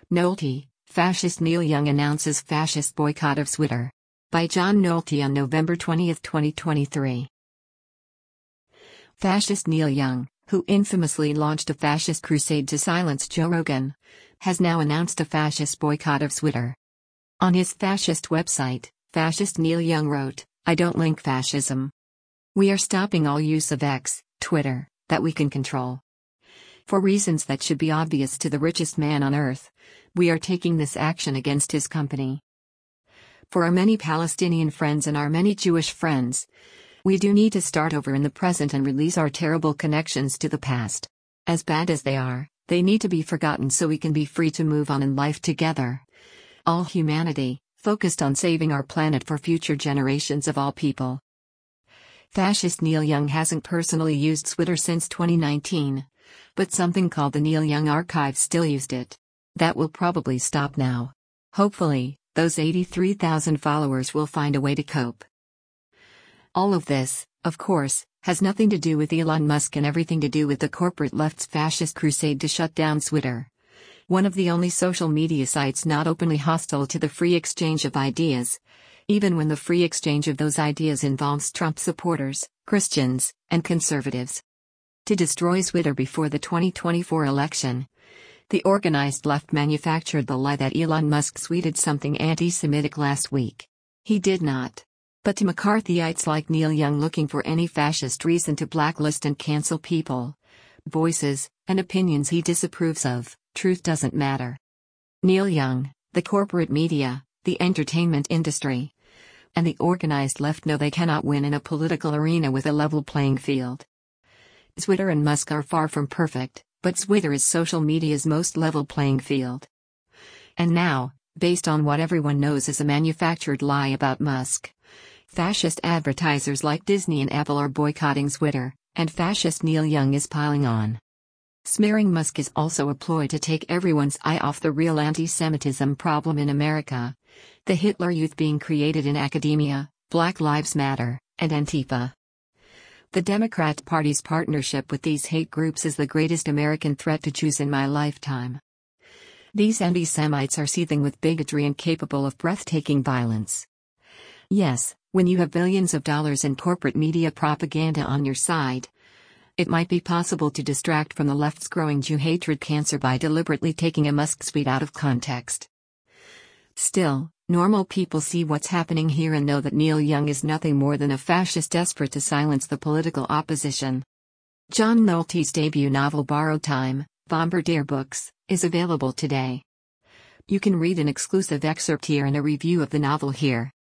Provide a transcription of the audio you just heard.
Nolte, fascist Neil Young announces fascist boycott of Twitter. By John Nolte on November 20, 2023. Fascist Neil Young, who infamously launched a fascist crusade to silence Joe Rogan, has now announced a fascist boycott of Twitter. On his fascist website, fascist Neil Young wrote, "I don't link fascism. We are stopping all use of X, Twitter, that we can control. For reasons that should be obvious to the richest man on earth, we are taking this action against his company. For our many Palestinian friends and our many Jewish friends, we do need to start over in the present and release our terrible connections to the past. As bad as they are, they need to be forgotten so we can be free to move on in life together. All humanity, focused on saving our planet for future generations of all people." Fascist Neil Young hasn't personally used Twitter since 2019, but something called the Neil Young Archive still used it. That will probably stop now. Hopefully, those 83,000 followers will find a way to cope. All of this, of course, has nothing to do with Elon Musk and everything to do with the corporate left's fascist crusade to shut down Twitter, one of the only social media sites not openly hostile to the free exchange of ideas, even when the free exchange of those ideas involves Trump supporters, Christians, and conservatives. To destroy Twitter before the 2024 election, the organized left manufactured the lie that Elon Musk tweeted something anti-Semitic last week. He did not. But to McCarthyites like Neil Young looking for any fascist reason to blacklist and cancel people, voices, and opinions he disapproves of, truth doesn't matter. Neil Young, the corporate media, the entertainment industry, and the organized left know they cannot win in a political arena with a level playing field. Twitter and Musk are far from perfect, but Twitter is social media's most level playing field. And now, based on what everyone knows is a manufactured lie about Musk, fascist advertisers like Disney and Apple are boycotting Twitter, and fascist Neil Young is piling on. Smearing Musk is also a ploy to take everyone's eye off the real anti-Semitism problem in America, the Hitler Youth being created in academia, Black Lives Matter, and Antifa. The Democrat Party's partnership with these hate groups is the greatest American threat to Jews in my lifetime. These anti-Semites are seething with bigotry and capable of breathtaking violence. Yes, when you have billions of dollars in corporate media propaganda on your side, it might be possible to distract from the left's growing Jew hatred cancer by deliberately taking a Musk tweet out of context. Still, normal people see what's happening here and know that Neil Young is nothing more than a fascist desperate to silence the political opposition. John Nolte's debut novel Borrowed Time, Bombardier Books, is available today. You can read an exclusive excerpt here and a review of the novel here.